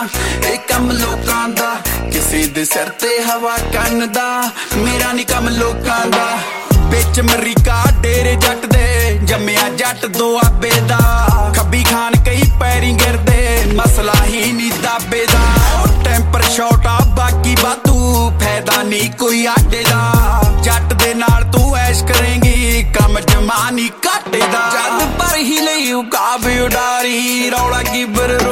ਇਹ ਕੰਮ ਲੋਕਾਂ ਦਾ, ਕਿਸੇ ਦੇ ਸਿਰ ਤੇ ਹਵਾ ਕੰਨ ਦਾ। ਮੇਰਾ ਨੀ ਕੰਮ ਲੋਕਾਂ ਦਾ। ਵਿੱਚ ਅਮਰੀਕਾ ਡੇਰੇ ਜੱਟ ਦੇ, ਜੰਮਿਆ ਜੱਟ ਦੁਆਬੇ ਦਾ। ਖੱਬੀ ਖਾਨ ਕਈ ਪੈਰੀ ਗਿਰਦੇ, ਮਸਲਾ ਹੀ ਨੀ ਦਾਬੇ ਦਾ। ਟੈਂਪਰ ਸ਼ਾਟ ਆ ਬਾਕੀ ਵਾਧੂ, ਫਾਇਦਾ ਨੀ ਕੋਈ ਆਟੇ ਦਾ। ਜੱਟ ਦੇ ਨਾਲ ਤੂੰ ਐਸ਼ ਕਰੇਂਗੀ, ਕੰਮ ਜਮਾ ਨੀ ਘਾਟੇ ਦਾ। ਜਦ ਪਰ ਹੀ ਲਈ ਉਕਾਬ ਉਡਾਰੀ, ਰੌਲਾ ਕੀ ਬਰ